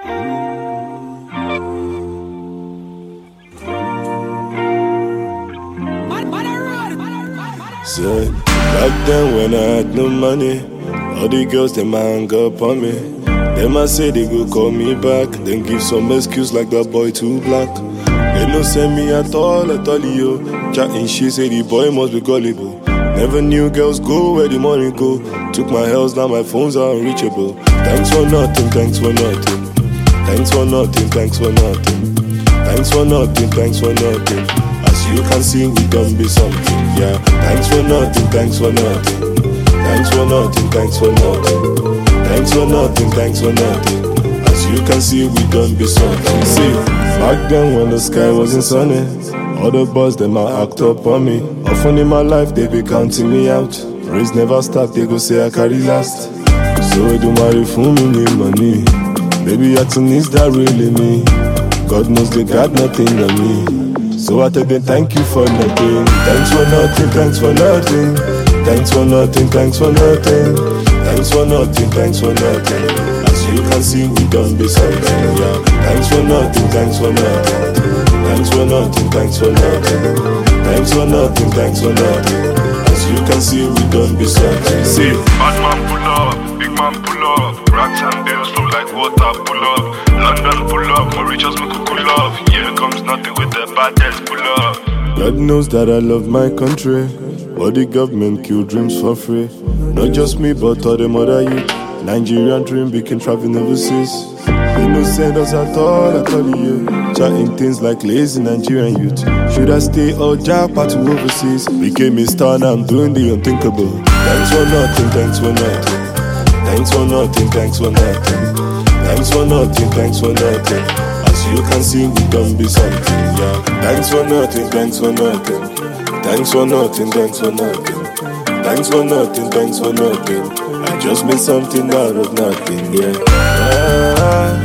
Said, back then when I had no money, all the girls them hang up on me. Them I say they go call me back, then give some excuse like that boy too black. They no send me at all, yo. Chatting shit, say the boy must be gullible. Never knew girls go where the money go. Took my health, now my phones are unreachable. Thanks for nothing, thanks for nothing. Thanks for nothing, thanks for nothing. Thanks for nothing, thanks for nothing. As you can see, we done be something, yeah. Thanks for nothing, thanks for nothing. Thanks for nothing, thanks for nothing. Thanks for nothing, thanks for nothing. As you can see, we done be something. See, back then when the sky wasn't sunny, all the boys them might act up on me. Often in my life they be counting me out. Race never stop, they go say I carry last. So it don't matter if me need money. Baby, acting is that really me? God knows they got nothing on me. So I tell them thank you for nothing. Thanks for nothing, thanks for nothing. Thanks for nothing, thanks for nothing. Thanks for nothing, thanks for nothing. As you can see, we done be something, yeah. Thanks for nothing, thanks for nothing. Thanks for nothing, thanks for nothing. Thanks for nothing, thanks for nothing. As you can see, we done be something. See, bad man pull up, big man pull up. Racks and bills flow like water pull up. London pull up, Mauritius make a cool up. Here comes nothing with the baddest pull up. God knows that I love my country, but the government kill dreams for free. Not just me, but all them other youth. Nigerian dream became traveling overseas. They no send us at all you. Chatting things like lazy Nigerian youth. Should I stay or jump to overseas? Became a star, now I'm doing the unthinkable. Thanks for nothing, thanks for nothing. Thanks for nothing, thanks for nothing. Thanks for nothing, thanks for nothing. As you can see, we done be something, yeah. Thanks for nothing, thanks for nothing. Thanks for nothing, thanks for nothing. Thanks for nothing, thanks for nothing. I just made something out of nothing, yeah.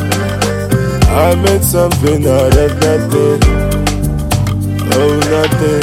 I made something out of nothing. Oh, nothing.